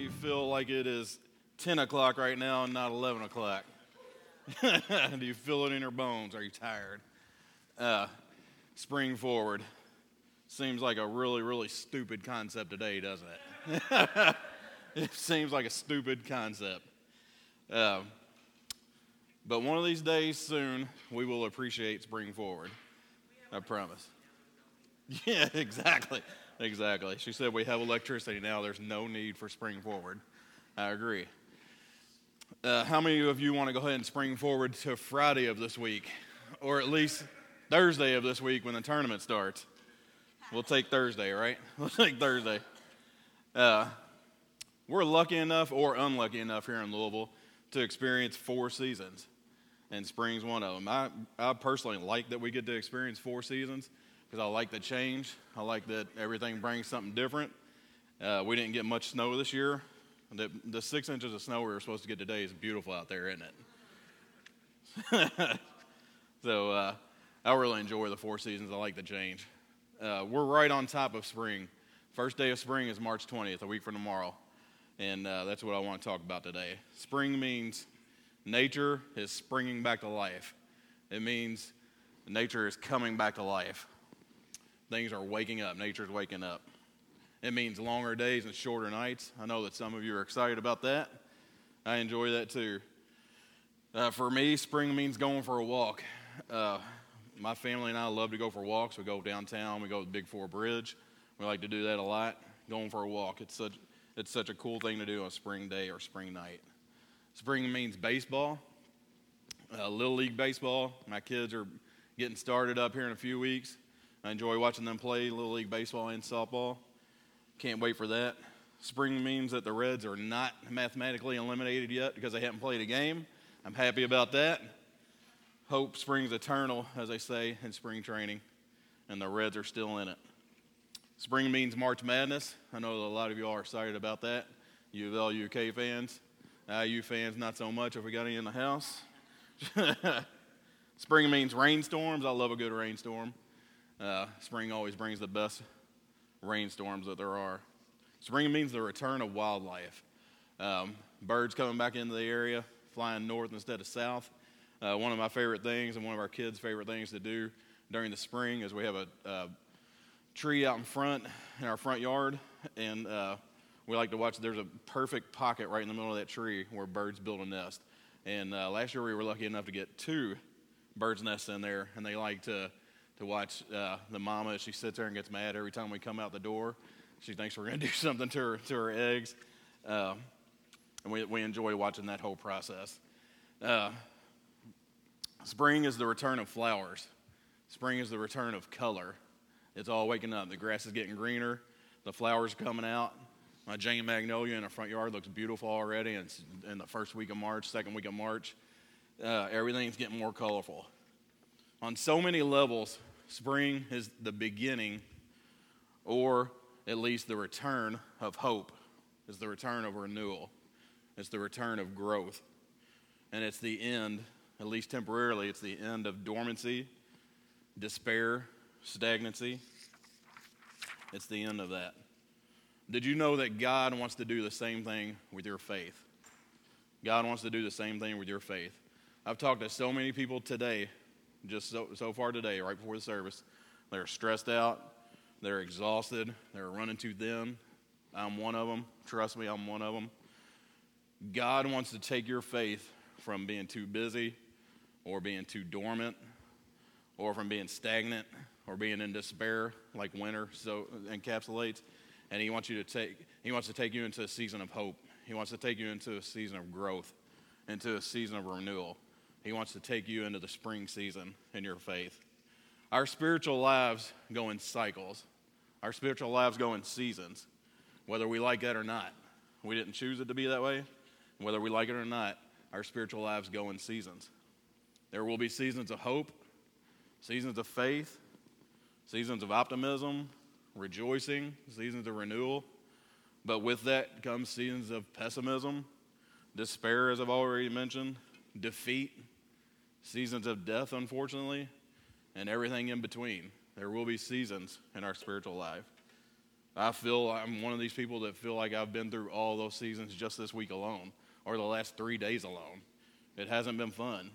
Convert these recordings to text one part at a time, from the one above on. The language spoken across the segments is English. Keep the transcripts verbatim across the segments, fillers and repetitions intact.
you feel like it is ten o'clock right now and not eleven o'clock? Do you feel it in your bones? Are you tired? Uh, spring forward. Seems like a really, really stupid concept today, doesn't it? It seems like a stupid concept. Uh, but one of these days soon, we will appreciate spring forward. I promise. Yeah, exactly. Exactly. She said we have electricity now. There's no need for spring forward. I agree. Uh, how many of you want to go ahead and spring forward to Friday of this week? Or at least Thursday of this week when the tournament starts? We'll take Thursday, right? We'll take Thursday. Uh, we're lucky enough or unlucky enough here in Louisville to experience four seasons. And spring's one of them. I, I personally like that we get to experience four seasons because I like the change. I like that everything brings something different. Uh, we didn't get much snow this year. The, the six inches of snow we were supposed to get today is beautiful out there, isn't it? so uh, I really enjoy the four seasons. I like the change. Uh, we're right on top of spring. First day of spring is March twentieth, a week from tomorrow. And uh, that's what I want to talk about today. Spring means nature is springing back to life. It means nature is coming back to life. Things are waking up. Nature's waking up. It means longer days and shorter nights. I know that some of you are excited about that. I enjoy that too. Uh, for me, spring means going for a walk. Uh, my family and I love to go for walks. We go downtown. We go to the Big Four Bridge. We like to do that a lot, going for a walk. It's such, it's such a cool thing to do on a spring day or spring night. Spring means baseball, uh, Little League baseball. My kids are getting started up here in a few weeks. I enjoy watching them play Little League baseball and softball. Can't wait for that. Spring means that the Reds are not mathematically eliminated yet because they haven't played a game. I'm happy about that. Hope springs eternal, as they say in spring training, and the Reds are still in it. Spring means March Madness. I know that a lot of you all are excited about that. U of L, U K fans. I U fans, not so much if we got any in the house. Spring means rainstorms. I love a good rainstorm. Uh, spring always brings the best rainstorms that there are. Spring means the return of wildlife. Um, birds coming back into the area, flying north instead of south. Uh, one of my favorite things and one of our kids' favorite things to do during the spring is we have a, a tree out in front in our front yard, and uh, we like to watch. There's a perfect pocket right in the middle of that tree where birds build a nest. And uh, last year we were lucky enough to get two birds' nests in there, and they like to to watch uh, the mama as she sits there and gets mad every time we come out the door. She thinks we're going to do something to her to her eggs, uh, and we we enjoy watching that whole process. Uh, spring is the return of flowers. Spring is the return of color. It's all waking up. The grass is getting greener. The flowers are coming out. My Jane Magnolia in the front yard looks beautiful already. And it's in the first week of March, second week of March. Uh, everything's getting more colorful. On so many levels, spring is the beginning, or at least the return of hope. It's the return of renewal. It's the return of growth. And it's the end, at least temporarily, it's the end of dormancy, despair, stagnancy. It's the end of that. Did you know that God wants to do the same thing with your faith? God wants to do the same thing with your faith. I've talked to so many people today, just so, so far today, right before the service. They're stressed out. They're exhausted. They're running too thin. I'm one of them. Trust me, I'm one of them. God wants to take your faith from being too busy or being too dormant or from being stagnant or being in despair like winter so encapsulates. And he wants you to take, he wants to take you into a season of hope. He wants to take you into a season of growth, into a season of renewal. He wants to take you into the spring season in your faith. Our spiritual lives go in cycles. Our spiritual lives go in seasons, whether we like that or not. We didn't choose it to be that way. Whether we like it or not, our spiritual lives go in seasons. There will be seasons of hope, seasons of faith, seasons of optimism, rejoicing, seasons of renewal. But with that comes seasons of pessimism, despair, as I've already mentioned, defeat, seasons of death, unfortunately, and everything in between. There will be seasons in our spiritual life. I feel I'm one of these people that feel like I've been through all those seasons just this week alone, or the last three days alone. It hasn't been fun.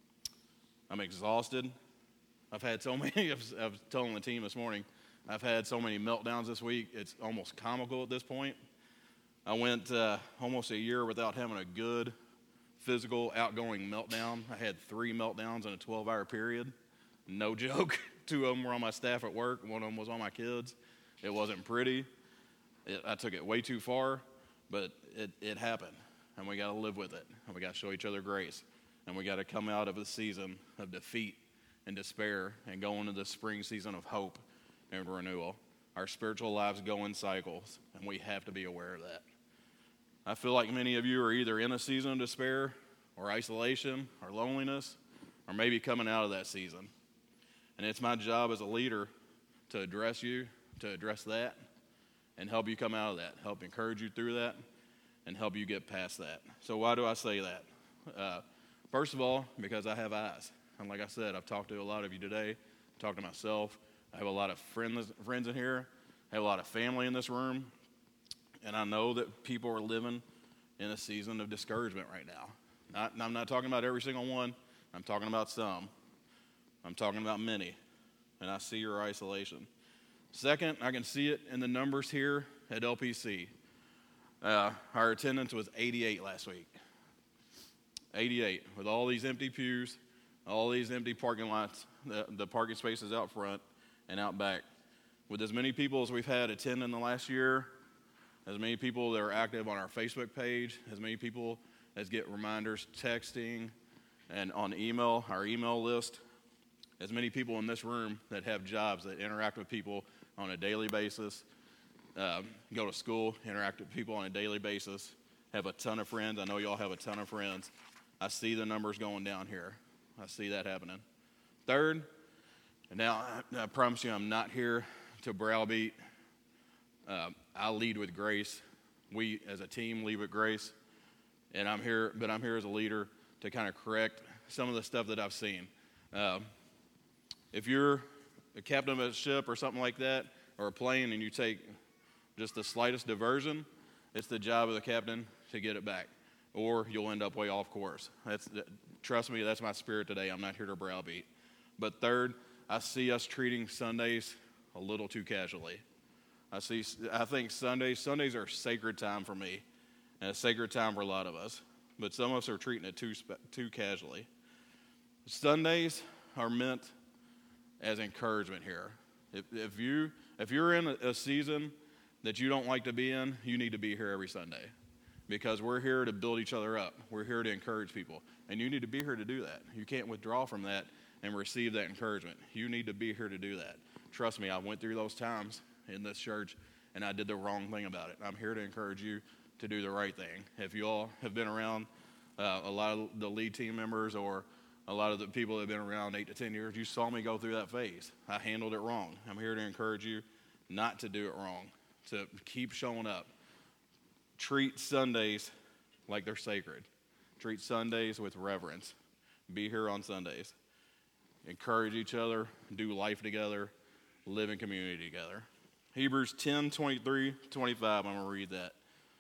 I'm exhausted. I've had so many, I was telling the team this morning, I've had so many meltdowns this week, it's almost comical at this point. I went uh, almost a year without having a good physical outgoing meltdown. I had three meltdowns in a twelve-hour period. No joke. Two of them were on my staff at work. One of them was on my kids. It wasn't pretty. It, I took it way too far, but it, it happened, and we got to live with it, and we got to show each other grace, and we got to come out of the season of defeat and despair and go into the spring season of hope and renewal. Our spiritual lives go in cycles, and we have to be aware of that. I feel like many of you are either in a season of despair or isolation or loneliness, or maybe coming out of that season. And it's my job as a leader to address you, to address that, and help you come out of that, help encourage you through that, and help you get past that. So why do I say that? Uh, first of all, because I have eyes. And like I said, I've talked to a lot of you today, talked to myself. I have a lot of friends, friends in here. I have a lot of family in this room. And I know that people are living in a season of discouragement right now. Not, I'm not talking about every single one. I'm talking about some. I'm talking about many. And I see your isolation. Second, I can see it in the numbers here at L P C. Uh, our attendance was eighty-eight last week. eighty-eight, with all these empty pews, all these empty parking lots, the, the parking spaces out front and out back. With as many people as we've had attend in the last year, as many people that are active on our Facebook page, as many people as get reminders texting and on email, our email list, as many people in this room that have jobs that interact with people on a daily basis, uh, go to school, interact with people on a daily basis, have a ton of friends. I know y'all have a ton of friends. I see the numbers going down here. I see that happening. Third, and now I, I promise you I'm not here to browbeat. Uh, I lead with grace. We as a team lead with grace. And I'm here, but I'm here as a leader to kind of correct some of the stuff that I've seen. Uh, if you're a captain of a ship or something like that, or a plane, and you take just the slightest diversion, it's the job of the captain to get it back, or you'll end up way off course. That's, trust me, that's my spirit today. I'm not here to browbeat. But third, I see us treating Sundays a little too casually. I see. I think Sundays, Sundays are a sacred time for me, and a sacred time for a lot of us. But some of us are treating it too too casually. Sundays are meant as encouragement here. If, if you if you're in a, a season that you don't like to be in, you need to be here every Sunday, because we're here to build each other up. We're here to encourage people, and you need to be here to do that. You can't withdraw from that and receive that encouragement. You need to be here to do that. Trust me, I went through those times in this church, and I did the wrong thing about it. I'm here to encourage you to do the right thing. If you all have been around uh, a lot of the lead team members, or a lot of the people that have been around eight to ten years, you saw me go through that phase. I handled it wrong. I'm here to encourage you not to do it wrong, to keep showing up. Treat Sundays like they're sacred. Treat Sundays with reverence. Be here on Sundays. Encourage each other, do life together, live in community together. Hebrews ten, twenty-three, twenty-five, I'm going to read that.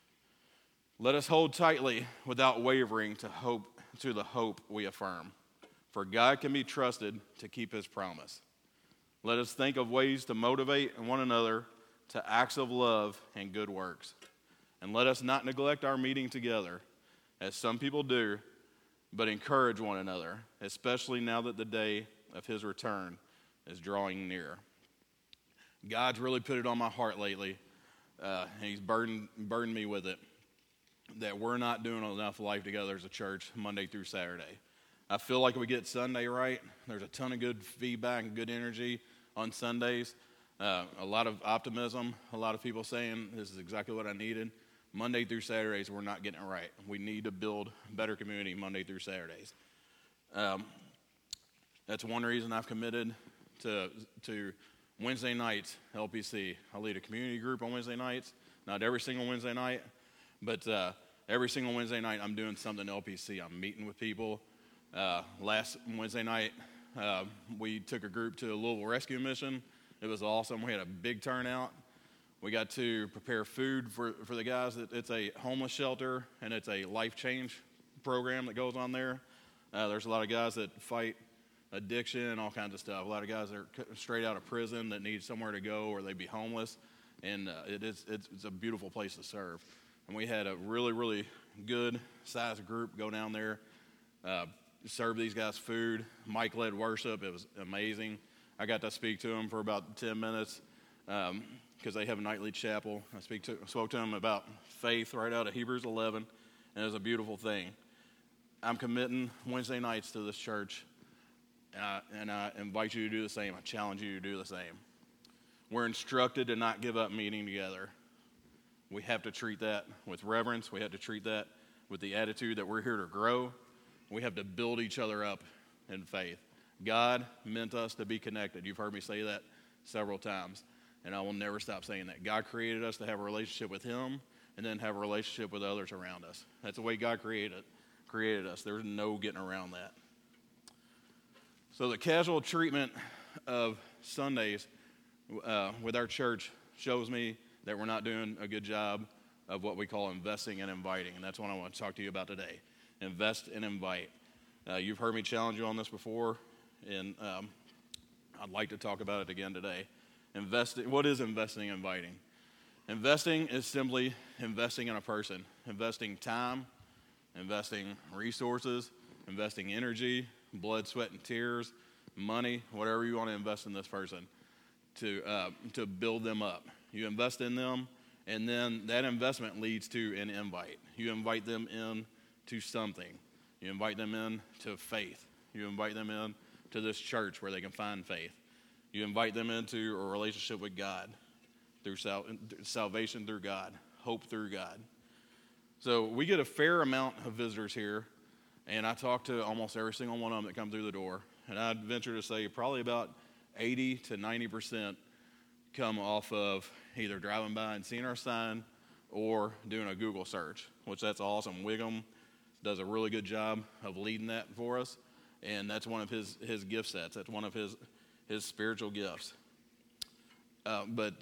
Let us hold tightly without wavering to hope to the hope we affirm, for God can be trusted to keep his promise. Let us think of ways to motivate one another to acts of love and good works. And let us not neglect our meeting together, as some people do, but encourage one another, especially now that the day of his return is drawing near. God's really put it on my heart lately, uh, and he's burdened, burdened me with it, that we're not doing enough life together as a church Monday through Saturday. I feel like we get Sunday right. There's a ton of good feedback and good energy on Sundays. Uh, a lot of optimism, a lot of people saying this is exactly what I needed. Monday through Saturdays, we're not getting it right. We need to build better community Monday through Saturdays. Um, that's one reason I've committed to to Wednesday nights, L P C. I lead a community group on Wednesday nights. Not every single Wednesday night, but uh, every single Wednesday night I'm doing something L P C. I'm meeting with people. Uh, last Wednesday night, uh, we took a group to a Louisville rescue mission. It was awesome. We had a big turnout. We got to prepare food for, for the guys. It's a homeless shelter, and it's a life change program that goes on there. Uh, there's a lot of guys that fight addiction and all kinds of stuff. A lot of guys that are straight out of prison that need somewhere to go or they'd be homeless. And uh, it is, it's, it's a beautiful place to serve. And we had a really, really good sized group go down there, uh, serve these guys food. Mike led worship. It was amazing. I got to speak to him for about ten minutes because um, they have a nightly chapel. I speak to, spoke to him about faith right out of Hebrews eleven, and it was a beautiful thing. I'm committing Wednesday nights to this church. And I, and I invite you to do the same. I challenge you to do the same. We're instructed to not give up meeting together. We have to treat that with reverence. We have to treat that with the attitude that we're here to grow. We have to build each other up in faith. God meant us to be connected. You've heard me say that several times, and I will never stop saying that. God created us to have a relationship with Him and then have a relationship with others around us. That's the way God created, created us. There's no getting around that. So the casual treatment of Sundays uh, with our church shows me that we're not doing a good job of what we call investing and inviting, and that's what I want to talk to you about today. Invest and invite. Uh, you've heard me challenge you on this before, and um, I'd like to talk about it again today. Investing. What is investing and inviting? Investing is simply investing in a person, investing time, investing resources, investing energy, blood, sweat, and tears, money, whatever you want to invest in this person to uh, to build them up. You invest in them, and then that investment leads to an invite. You invite them in to something. You invite them in to faith. You invite them in to this church where they can find faith. You invite them into a relationship with God through sal- salvation through God, hope through God. So we get a fair amount of visitors here. And I talk to almost every single one of them that come through the door. And I'd venture to say probably about eighty to ninety percent come off of either driving by and seeing our sign or doing a Google search, which that's awesome. Wiggum does a really good job of leading that for us. And that's one of his, his gift sets. That's one of his, his spiritual gifts. Uh, but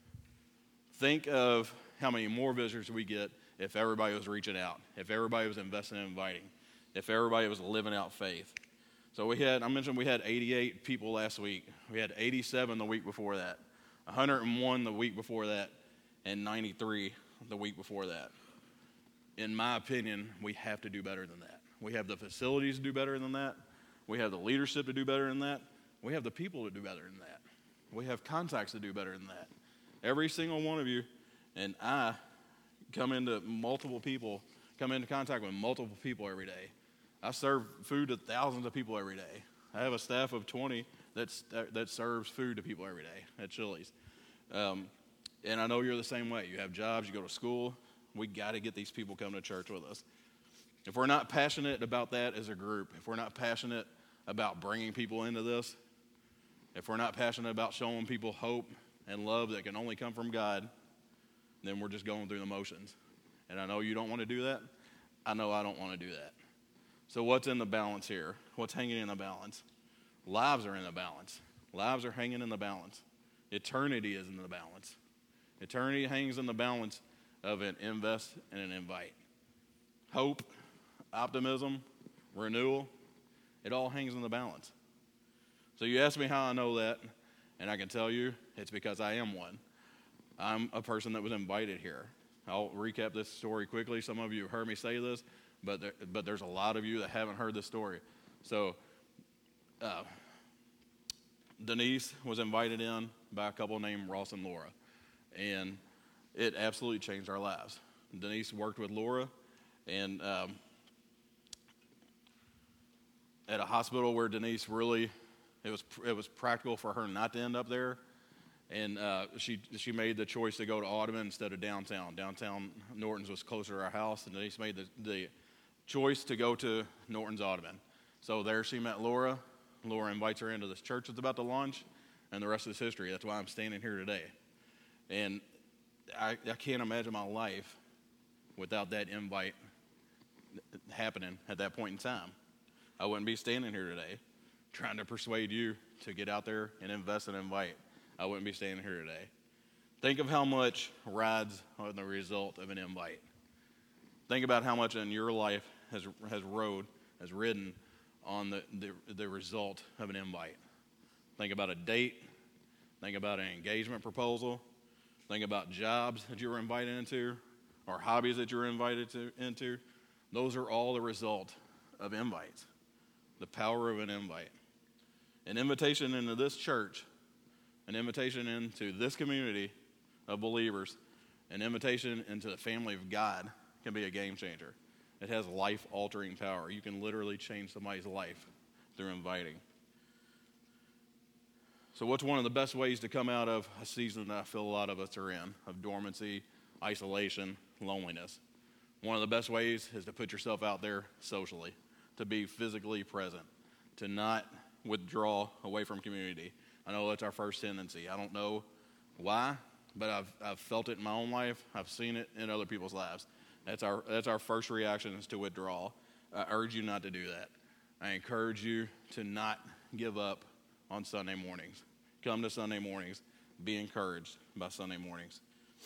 think of how many more visitors we get if everybody was reaching out, if everybody was investing and inviting, if everybody was living out faith. So we had, I mentioned we had eighty-eight people last week. We had eighty-seven the week before that, one hundred one the week before that, and ninety-three the week before that. In my opinion, we have to do better than that. We have the facilities to do better than that. We have the leadership to do better than that. We have the people to do better than that. We have contacts to do better than that. Every single one of you and I come into multiple people, come into contact with multiple people every day. I serve food to thousands of people every day. I have a staff of twenty that's, that serves food to people every day at Chili's. Um, and I know you're the same way. You have jobs, you go to school. We got to get these people coming to church with us. If we're not passionate about that as a group, if we're not passionate about bringing people into this, if we're not passionate about showing people hope and love that can only come from God, then we're just going through the motions. And I know you don't want to do that. I know I don't want to do that. So what's in the balance here? What's hanging in the balance? Lives are in the balance. Lives are hanging in the balance. Eternity is in the balance. Eternity hangs in the balance of an invest and an invite. Hope, optimism, renewal, it all hangs in the balance. So you ask me how I know that, and I can tell you it's because I am one. I'm a person that was invited here. I'll recap this story quickly. Some of you have heard me say this, but there, but there's a lot of you that haven't heard this story. So uh, Denise was invited in by a couple named Ross and Laura, and it absolutely changed our lives. Denise worked with Laura, and um, at a hospital where Denise really, it was it was practical for her not to end up there. And uh, she she made the choice to go to Audubon instead of downtown. Downtown Norton's was closer to our house, and Denise made the, the choice to go to Norton's Audubon. So there she met Laura. Laura invites her into this church that's about to launch, and the rest is history. That's why I'm standing here today. And I, I can't imagine my life without that invite happening at that point in time. I wouldn't be standing here today trying to persuade you to get out there and invest and invite. I wouldn't be standing here today. Think of how much rides on the result of an invite. Think about how much in your life has has rode, has ridden on the, the, the result of an invite. Think about a date. Think about an engagement proposal. Think about jobs that you were invited into or hobbies that you were invited to into. Those are all the result of invites, the power of an invite. An invitation into this church, an invitation into this community of believers, an invitation into the family of God can be a game changer. It has life-altering power. You can literally change somebody's life through inviting. So what's one of the best ways to come out of a season that I feel a lot of us are in, of dormancy, isolation, loneliness? One of the best ways is to put yourself out there socially, to be physically present, to not withdraw away from community. I know that's our first tendency. I don't know why, but I've I've felt it in my own life. I've seen it in other people's lives. That's our that's our first reaction, is to withdraw. I urge you not to do that. I encourage you to not give up on Sunday mornings. Come to Sunday mornings. Be encouraged by Sunday mornings.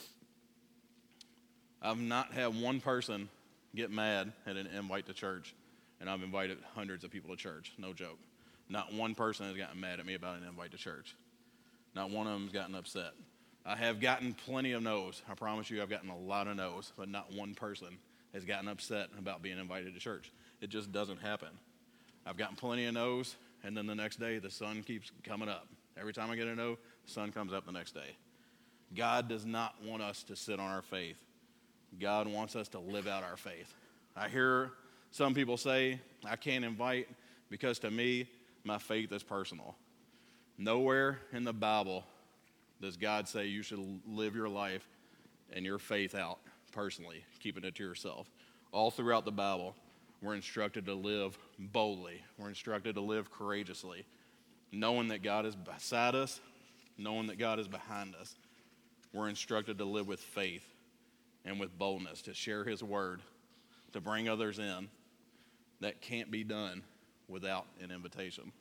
I've not had one person get mad at an invite to church, and I've invited hundreds of people to church. No joke. Not one person has gotten mad at me about an invite to church. Not one of them has gotten upset. I have gotten plenty of no's. I promise you I've gotten a lot of no's, but not one person has gotten upset about being invited to church. It just doesn't happen. I've gotten plenty of no's, and then the next day the sun keeps coming up. Every time I get a no, the sun comes up the next day. God does not want us to sit on our faith. God wants us to live out our faith. I hear some people say, I can't invite because to me, my faith is personal. Nowhere in the Bible does God say you should live your life and your faith out personally, keeping it to yourself. All throughout the Bible, we're instructed to live boldly. We're instructed to live courageously, knowing that God is beside us, knowing that God is behind us. We're instructed to live with faith and with boldness, to share his word, to bring others in. That can't be done without an invitation.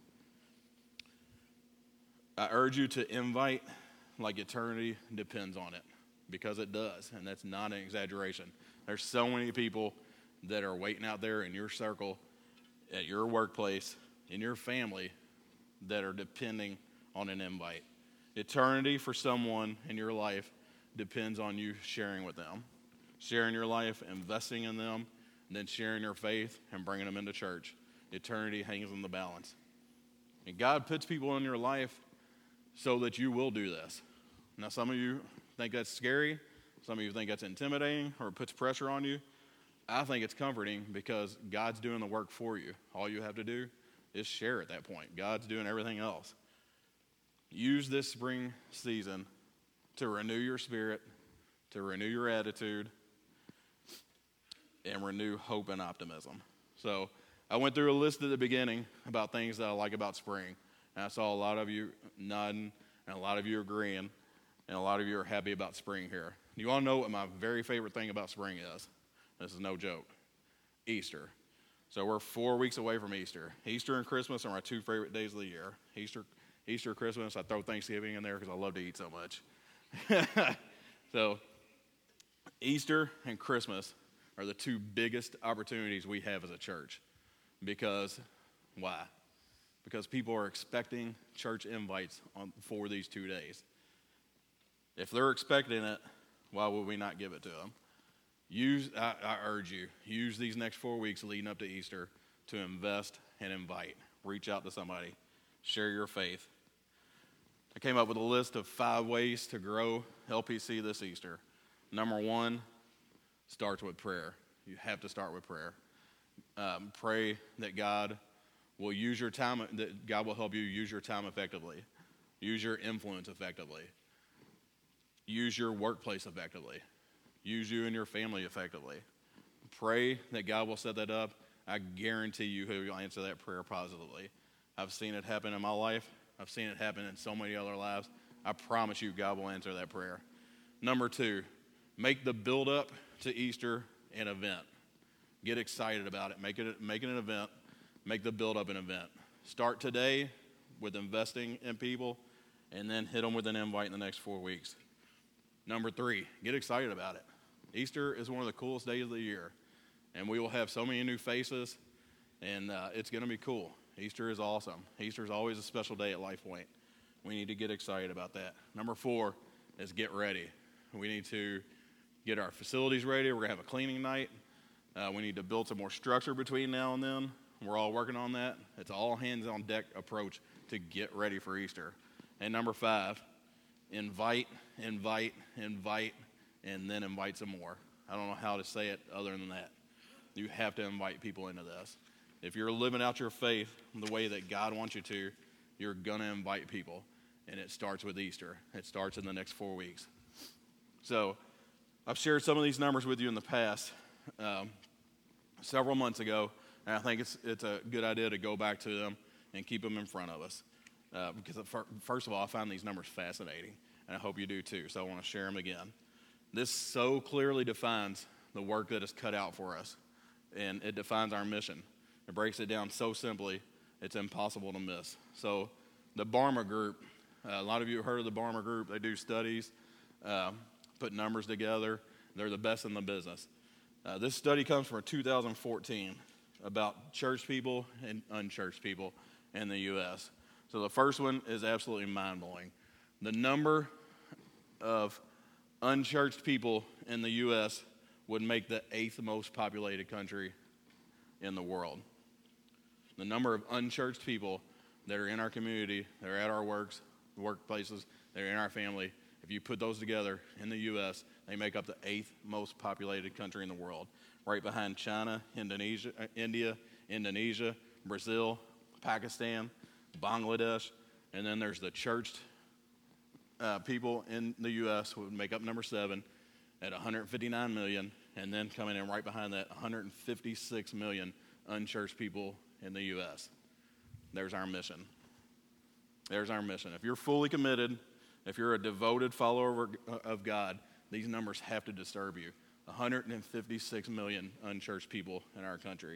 I urge you to invite like eternity depends on it, because it does, and that's not an exaggeration. There's so many people that are waiting out there in your circle, at your workplace, in your family, that are depending on an invite. Eternity for someone in your life depends on you sharing with them, sharing your life, investing in them, and then sharing your faith and bringing them into church. Eternity hangs in the balance. And God puts people in your life so that you will do this. Now, some of you think that's scary. Some of you think that's intimidating or puts pressure on you. I think it's comforting because God's doing the work for you. All you have to do is share at that point. God's doing everything else. Use this spring season to renew your spirit, to renew your attitude, and renew hope and optimism. So I went through a list at the beginning about things that I like about spring. And I saw a lot of you nodding and a lot of you agreeing and a lot of you are happy about spring here. You all know what my very favorite thing about spring is? This is no joke. Easter. So we're four weeks away from Easter. Easter and Christmas are my two favorite days of the year. Easter, Easter, Christmas. I throw Thanksgiving in there because I love to eat so much. So Easter and Christmas are the two biggest opportunities we have as a church. Because, why? Because people are expecting church invites on, for these two days. If they're expecting it, why would we not give it to them? Use, I, I urge you, use these next four weeks leading up to Easter to invest and invite. Reach out to somebody. Share your faith. I came up with a list of five ways to grow L P C this Easter. Number one starts with prayer. You have to start with prayer. Um, pray that God will use your time, that God will help you use your time effectively. Use your influence effectively. Use your workplace effectively. Use you and your family effectively. Pray that God will set that up. I guarantee you he will answer that prayer positively. I've seen it happen in my life. I've seen it happen in so many other lives. I promise you God will answer that prayer. Number two, make the build-up to Easter an event. Get excited about it. Make it, make it an event. Make the build-up an event. Start today with investing in people, and then hit them with an invite in the next four weeks. Number three, get excited about it. Easter is one of the coolest days of the year, and we will have so many new faces, and uh, it's going to be cool. Easter is awesome. Easter is always a special day at Life Point. We need to get excited about that. Number four is get ready. We need to get our facilities ready. We're going to have a cleaning night. Uh, we need to build some more structure between now and then. We're all working on that. It's all hands on deck approach to get ready for Easter. And number five, invite, invite, invite, and then invite some more. I don't know how to say it other than that. You have to invite people into this. If you're living out your faith the way that God wants you to, you're going to invite people. And it starts with Easter. It starts in the next four weeks. So I've shared some of these numbers with you in the past um, several months ago, and I think it's it's a good idea to go back to them and keep them in front of us. Uh, because first of all, I found these numbers fascinating, and I hope you do too, so I want to share them again. This so clearly defines the work that is cut out for us, and it defines our mission. It breaks it down so simply, it's impossible to miss. So the Barma Group, uh, a lot of you have heard of the Barma Group. They do studies, uh, put numbers together. They're the best in the business. Uh, this study comes from two thousand fourteen about church people and unchurched people in the U S So the first one is absolutely mind-blowing. The number of unchurched people in the U S would make the eighth most populated country in the world. The number of unchurched people that are in our community, that are at our works, workplaces, that are in our family, if you put those together in the U S, they make up the eighth most populated country in the world, right behind China, Indonesia, India, Indonesia, Brazil, Pakistan, Bangladesh, and then there's the churched uh, people in the U S would make up number seven at one hundred fifty-nine million, and then coming in right behind that, one hundred fifty-six million unchurched people in the U S There's our mission. There's our mission. If you're fully committed, if you're a devoted follower of God, these numbers have to disturb you. one hundred fifty-six million unchurched people in our country.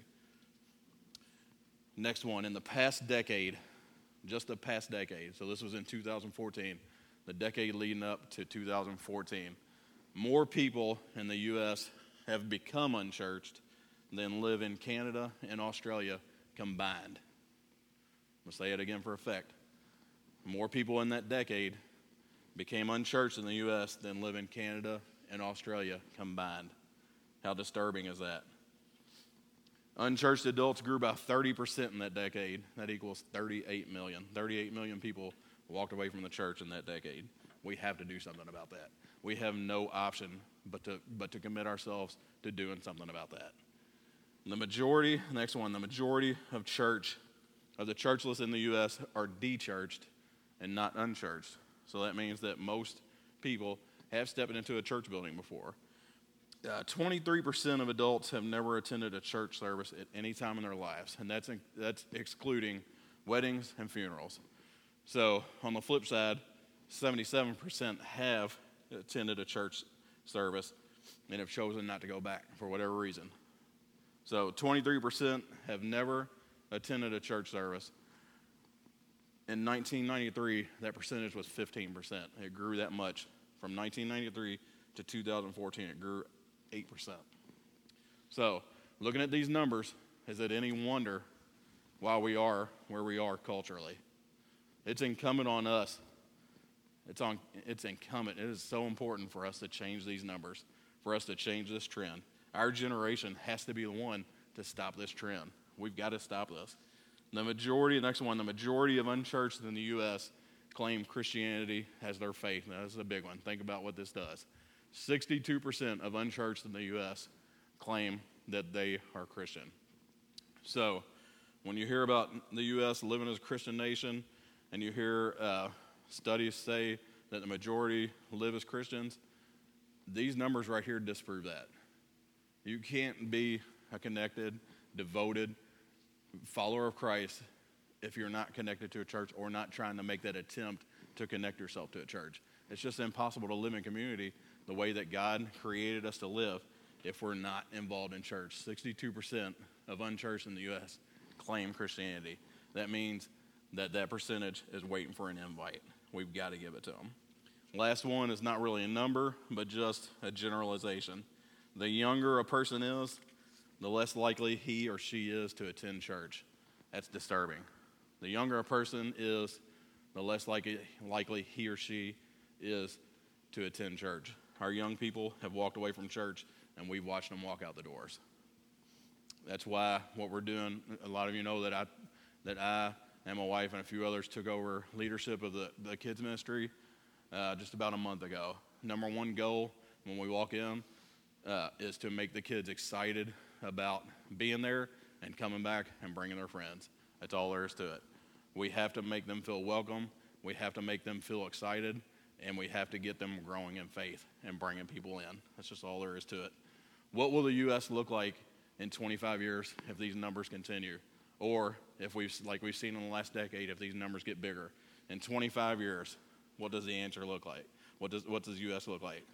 Next one, in the past decade, just the past decade, so this was in two thousand fourteen, the decade leading up to two thousand fourteen, more people in the U S have become unchurched than live in Canada and Australia combined. I'll say it again for effect. More people in that decade became unchurched in the U S than live in Canada and Australia combined. How disturbing is that? Unchurched adults grew by thirty percent in that decade. That equals thirty-eight million. thirty-eight million people walked away from the church in that decade. We have to do something about that. We have no option but to but to commit ourselves to doing something about that. The majority, next one, the majority of church, of the churchless in the U S are de-churched and not unchurched. So that means that most people have stepped into a church building before. Uh, twenty-three percent of adults have never attended a church service at any time in their lives, and that's in, that's excluding weddings and funerals. So on the flip side, seventy-seven percent have attended a church service and have chosen not to go back for whatever reason. So twenty-three percent have never attended a church service. In nineteen ninety-three, that percentage was fifteen percent. It grew that much. From nineteen ninety-three to two thousand fourteen, it grew eight percent. So, looking at these numbers, is it any wonder why we are where we are culturally? It's incumbent on us. It's on. It's incumbent. It is so important for us to change these numbers, for us to change this trend. Our generation has to be the one to stop this trend. We've got to stop this. The majority, the next one, the majority of unchurched in the U S claim Christianity as their faith. Now, this is a big one. Think about what this does. sixty-two percent of unchurched in the U S claim that they are Christian. So, when you hear about the U S living as a Christian nation, and you hear uh, studies say that the majority live as Christians, these numbers right here disprove that. You can't be a connected, devoted follower of Christ if you're not connected to a church or not trying to make that attempt to connect yourself to a church. It's just impossible to live in community the way that God created us to live if we're not involved in church. sixty-two percent of unchurched in the U S claim Christianity. That means that that percentage is waiting for an invite. We've got to give it to them. Last one is not really a number, but just a generalization. The younger a person is, the less likely he or she is to attend church. That's disturbing. The younger a person is, the less likely, likely he or she is to attend church. Our young people have walked away from church, and we've watched them walk out the doors. That's why what we're doing, a lot of you know that I, that I and my wife and a few others took over leadership of the, the kids ministry uh, just about a month ago. Number one goal when we walk in uh, is to make the kids excited about being there and coming back and bringing their friends. That's all there is to it. We have to make them feel welcome. We have to make them feel excited. And we have to get them growing in faith and bringing people in. That's just all there is to it. What will the U S look like in twenty-five years if these numbers continue? Or if we've, like we've seen in the last decade, if these numbers get bigger? In twenty-five years, what does the answer look like? What does, what does the U S look like?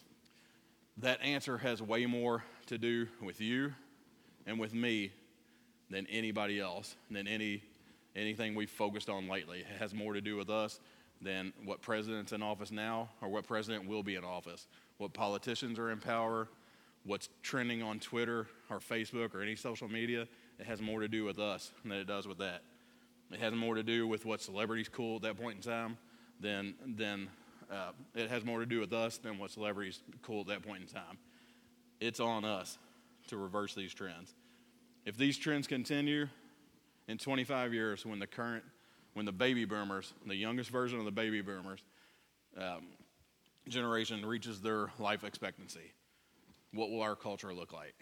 That answer has way more to do with you and with me than anybody else, than any anything we've focused on lately. It has more to do with us than what president's in office now or what president will be in office, what politicians are in power, what's trending on Twitter or Facebook or any social media. It has more to do with us than it does with that. It has more to do with what celebrities cool at that point in time than, than uh, it has more to do with us than what celebrities cool at that point in time. It's on us to reverse these trends. If these trends continue in twenty-five years, when the current When the baby boomers, the youngest version of the baby boomers um, generation reaches their life expectancy, what will our culture look like?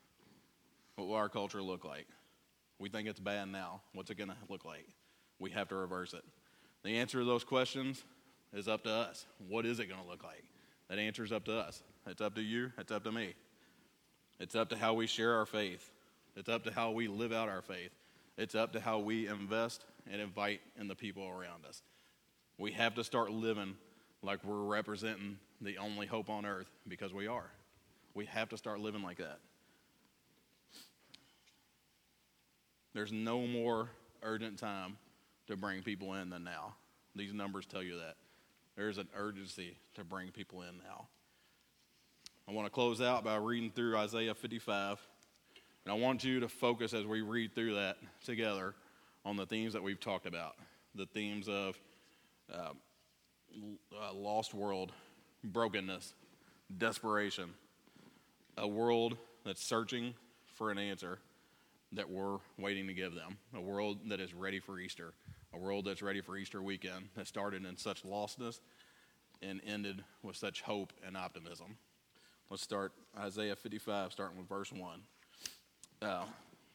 What will our culture look like? We think it's bad now. What's it going to look like? We have to reverse it. The answer to those questions is up to us. What is it going to look like? That answer is up to us. It's up to you. It's up to me. It's up to how we share our faith. It's up to how we live out our faith. It's up to how we invest and invite in the people around us. We have to start living like we're representing the only hope on earth, because we are. We have to start living like that. There's no more urgent time to bring people in than now. These numbers tell you that. There's an urgency to bring people in now. I want to close out by reading through Isaiah fifty-five. And I want you to focus as we read through that together on the themes that we've talked about. The themes of uh, a lost world, brokenness, desperation, a world that's searching for an answer that we're waiting to give them, a world that is ready for Easter, a world that's ready for Easter weekend that started in such lostness and ended with such hope and optimism. Let's start Isaiah fifty-five, starting with verse one. Uh,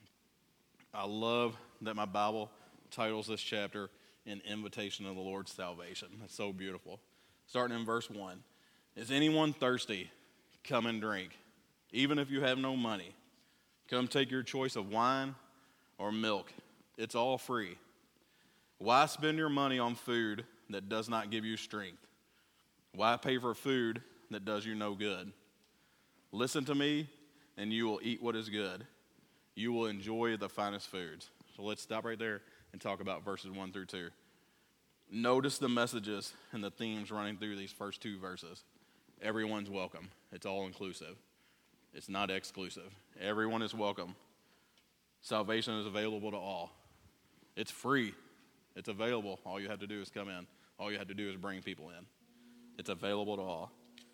I love that my Bible titles this chapter "An Invitation of the Lord's Salvation." That's so beautiful. Starting in verse one. Is anyone thirsty? Come and drink. Even if you have no money, come take your choice of wine or milk. It's all free. Why spend your money on food that does not give you strength? Why pay for food that does you no good? Listen to me, and you will eat what is good. You will enjoy the finest foods. So let's stop right there and talk about verses one through two. Notice the messages and the themes running through these first two verses. Everyone's welcome. It's all inclusive. It's not exclusive. Everyone is welcome. Salvation is available to all. It's free. It's available. All you have to do is come in. All you have to do is bring people in. It's available to all.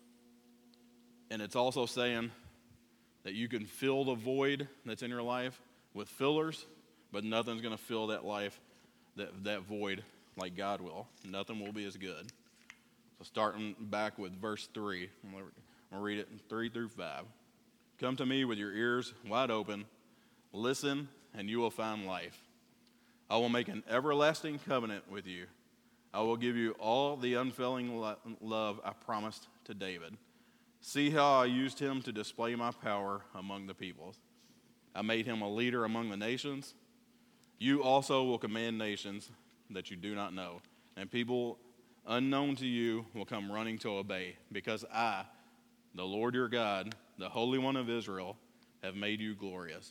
And it's also saying that you can fill the void that's in your life with fillers, but nothing's going to fill that life, that, that void like God will. Nothing will be as good. So starting back with verse three, I'm going to read it in three through five. Come to me with your ears wide open. Listen, and you will find life. I will make an everlasting covenant with you. I will give you all the unfailing lo- love I promised to David. See how I used him to display my power among the peoples. I made him a leader among the nations. You also will command nations that you do not know, and people unknown to you will come running to obey, because I, the Lord your God, the Holy One of Israel, have made you glorious.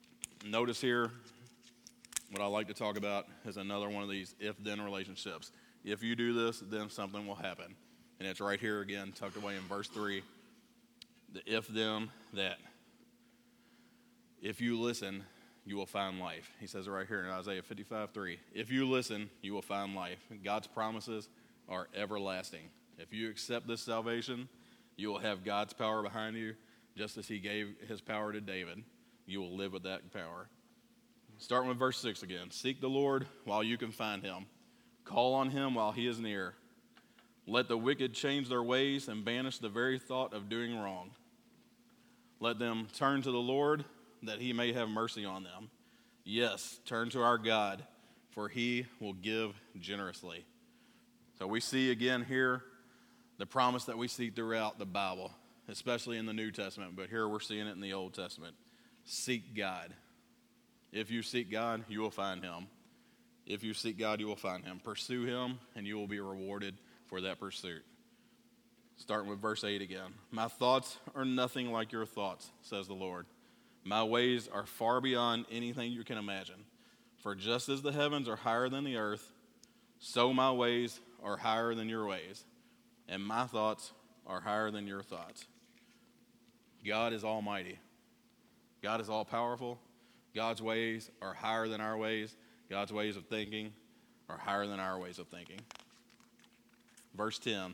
Notice here, what I like to talk about is another one of these if-then relationships. If you do this, then something will happen. And it's right here again, tucked away in verse three. The if then that. If you listen, you will find life. He says it right here in Isaiah fifty-five three. If you listen, you will find life. God's promises are everlasting. If you accept this salvation, you will have God's power behind you, just as he gave his power to David. You will live with that power. Starting with verse six again. Seek the Lord while you can find him. Call on him while he is near. Let the wicked change their ways and banish the very thought of doing wrong. Let them turn to the Lord, that he may have mercy on them. Yes, turn to our God, for he will give generously. So we see again here the promise that we see throughout the Bible, especially in the New Testament, but here we're seeing it in the Old Testament. Seek God. If you seek God, you will find him. If you seek God, you will find him. Pursue him, and you will be rewarded for that pursuit. Starting with verse eight again. My thoughts are nothing like your thoughts, says the Lord. My ways are far beyond anything you can imagine. For just as the heavens are higher than the earth, so my ways are higher than your ways, and my thoughts are higher than your thoughts. God is almighty. God is all powerful. God's ways are higher than our ways. God's ways of thinking are higher than our ways of thinking. Verse ten.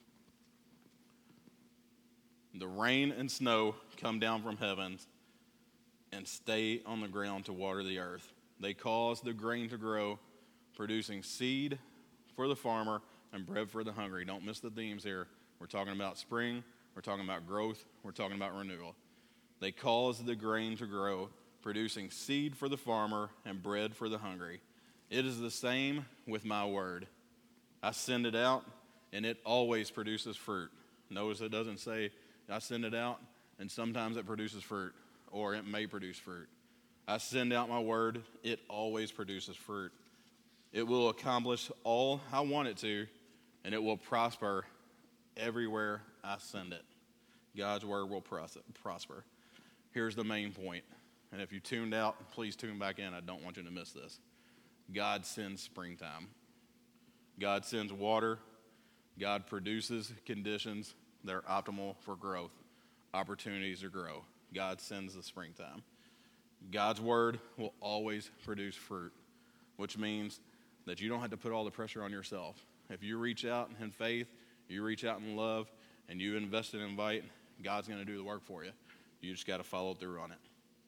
The rain and snow come down from heavens and stay on the ground to water the earth. They cause the grain to grow, producing seed for the farmer and bread for the hungry. Don't miss the themes here. We're talking about spring. We're talking about growth. We're talking about renewal. They cause the grain to grow, producing seed for the farmer and bread for the hungry. It is the same with my word. I send it out, and it always produces fruit. Notice it doesn't say, I send it out, and sometimes it produces fruit, or it may produce fruit. I send out my word, it always produces fruit. It will accomplish all I want it to, and it will prosper everywhere I send it. God's word will prosper. Here's the main point. And if you tuned out, please tune back in. I don't want you to miss this. God sends springtime. God sends water. God produces conditions that are optimal for growth, opportunities to grow. God sends the springtime. God's word will always produce fruit, which means that you don't have to put all the pressure on yourself. If you reach out in faith, you reach out in love, and you invest and invite, God's going to do the work for you. You just got to follow through on it.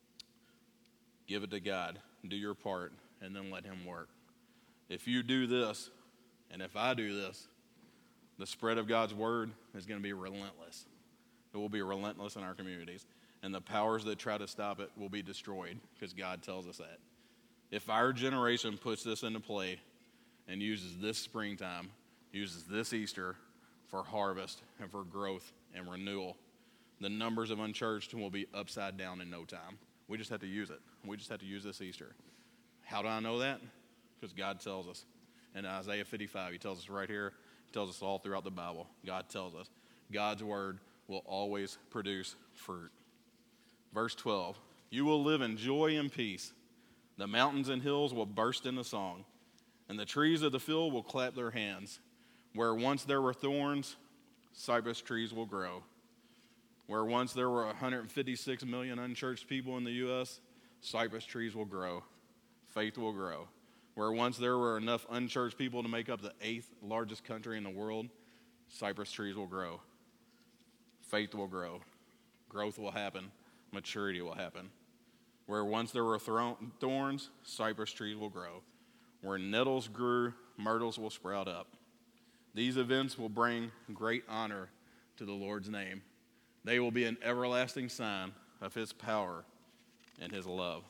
Give it to God. Do your part, and then let him work. If you do this, and if I do this, the spread of God's word is going to be relentless. It will be relentless in our communities. And the powers that try to stop it will be destroyed, because God tells us that. If our generation puts this into play and uses this springtime, uses this Easter for harvest and for growth and renewal, the numbers of unchurched will be upside down in no time. We just have to use it. We just have to use this Easter. How do I know that? Because God tells us. In Isaiah fifty-five, he tells us right here, he tells us all throughout the Bible. God tells us. God's word will always produce fruit. Verse twelve, you will live in joy and peace. The mountains and hills will burst into song, and the trees of the field will clap their hands. Where once there were thorns, cypress trees will grow. Where once there were one hundred fifty-six million unchurched people in the U S, cypress trees will grow. Faith will grow. Where once there were enough unchurched people to make up the eighth largest country in the world, cypress trees will grow. Faith will grow. Growth will happen. Maturity will happen. Where once there were thorns, cypress trees will grow. Where nettles grew, myrtles will sprout up. These events will bring great honor to the Lord's name. They will be an everlasting sign of his power and his love.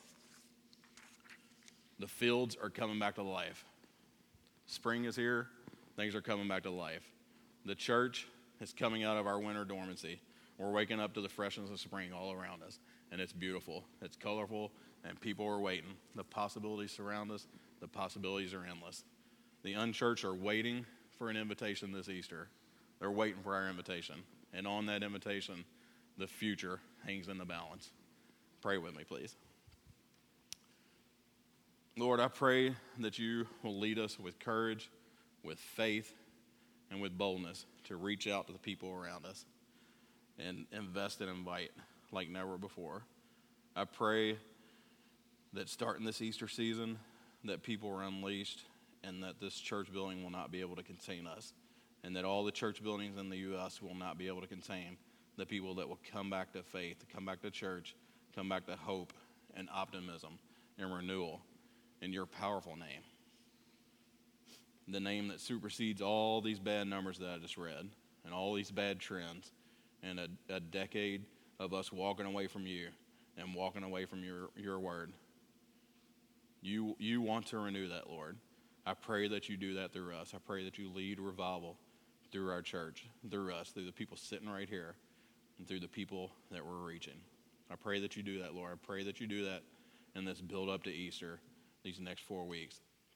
The fields are coming back to life. Spring is here. Things are coming back to life. The church is coming out of our winter dormancy. We're waking up to the freshness of spring all around us, and it's beautiful. It's colorful, and people are waiting. The possibilities surround us. The possibilities are endless. The unchurched are waiting for an invitation this Easter. They're waiting for our invitation, and on that invitation, the future hangs in the balance. Pray with me, please. Lord, I pray that you will lead us with courage, with faith and with boldness to reach out to the people around us and invest and invite like never before. I pray that starting this Easter season, that people are unleashed and that this church building will not be able to contain us, and that all the church buildings in the U S will not be able to contain the people that will come back to faith, come back to church, come back to hope and optimism and renewal in your powerful name. The name that supersedes all these bad numbers that I just read and all these bad trends and a, a decade of us walking away from you and walking away from your, your word. You, you want to renew that, Lord. I pray that you do that through us. I pray that you lead revival through our church, through us, through the people sitting right here, and through the people that we're reaching. I pray that you do that, Lord. I pray that you do that in this build up to Easter, these next four weeks.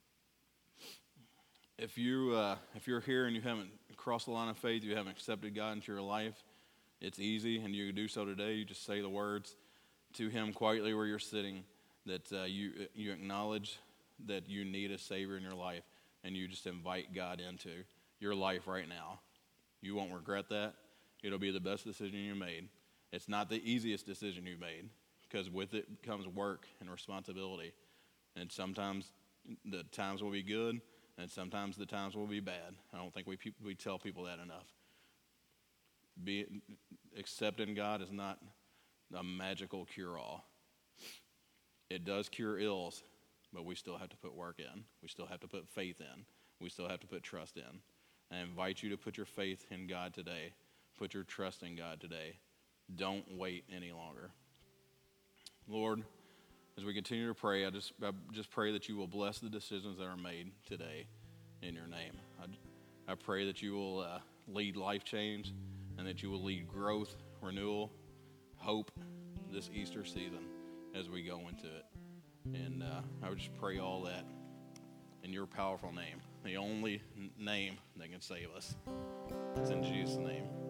If you uh, if you're here and you haven't crossed the line of faith, you haven't accepted God into your life, it's easy, and you can do so today. You just say the words to Him quietly where you're sitting, that uh, you you acknowledge that you need a Savior in your life, and you just invite God into your life right now. You won't regret that. It'll be the best decision you made. It's not the easiest decision you made, because with it comes work and responsibility, and sometimes the times will be good, and sometimes the times will be bad. I don't think we we tell people that enough. Be, accepting God is not a magical cure-all. It does cure ills, but we still have to put work in. We still have to put faith in. We still have to put trust in. I invite you to put your faith in God today. Put your trust in God today. Don't wait any longer. Lord, as we continue to pray, I just I just pray that you will bless the decisions that are made today in your name. I, I pray that you will uh, lead life change and that you will lead growth, renewal, hope this Easter season as we go into it. And uh, I would just pray all that in your powerful name, the only name that can save us. It's in Jesus' name.